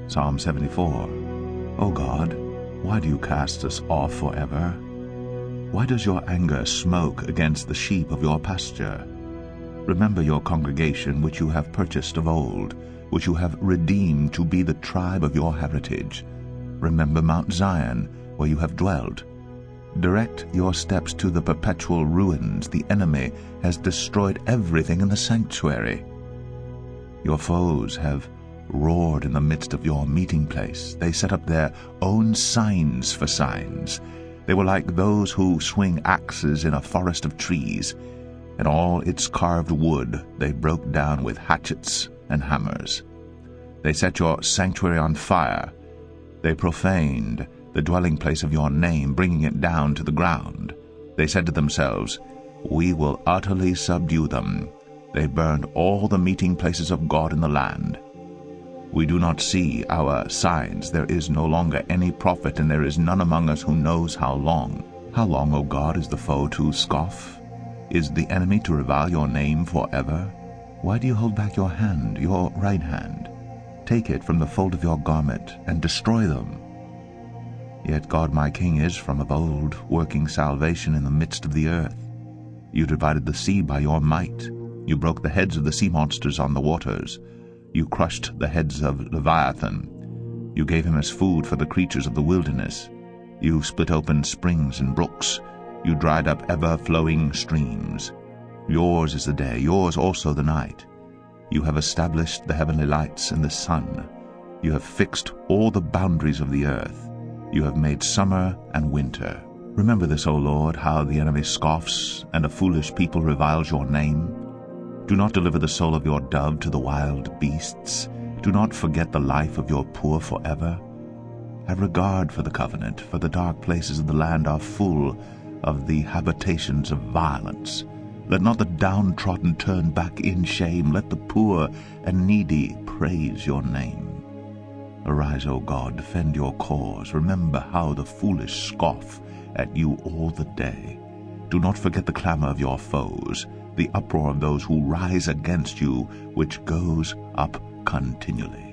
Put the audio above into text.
Psalm 74. O God, why do you cast us off forever? Why does your anger smoke against the sheep of your pasture? Remember your congregation which you have purchased of old, which you have redeemed to be the tribe of your heritage. Remember Mount Zion, where you have dwelt. Direct your steps to the perpetual ruins. The enemy has destroyed everything in the sanctuary. Your foes have roared in the midst of your meeting place. They set up their own signs for signs. They were like those who swing axes in a forest of trees, and all its carved wood they broke down with hatchets and hammers. They set your sanctuary on fire. They profaned the dwelling place of your name, bringing it down to the ground. They said to themselves, "We will utterly subdue them." They burned all the meeting places of God in the land. We do not see our signs. There is no longer any prophet, and there is none among us who knows how long. How long, O God, is the foe to scoff? Is the enemy to revile your name forever? Why do you hold back your hand, your right hand? Take it from the fold of your garment, and destroy them. Yet God my King is from of old, working salvation in the midst of the earth. You divided the sea by your might. You broke the heads of the sea monsters on the waters. You crushed the heads of Leviathan. You gave him as food for the creatures of the wilderness. You split open springs and brooks. You dried up ever-flowing streams. Yours is the day, yours also the night. You have established the heavenly lights and the sun. You have fixed all the boundaries of the earth. You have made summer and winter. Remember this, O Lord, how the enemy scoffs, and a foolish people reviles your name. Do not deliver the soul of your dove to the wild beasts. Do not forget the life of your poor forever. Have regard for the covenant, for the dark places of the land are full of the habitations of violence. Let not the downtrodden turn back in shame. Let the poor and needy praise your name. Arise, O God, defend your cause. Remember how the foolish scoff at you all the day. Do not forget the clamor of your foes, the uproar of those who rise against you, which goes up continually.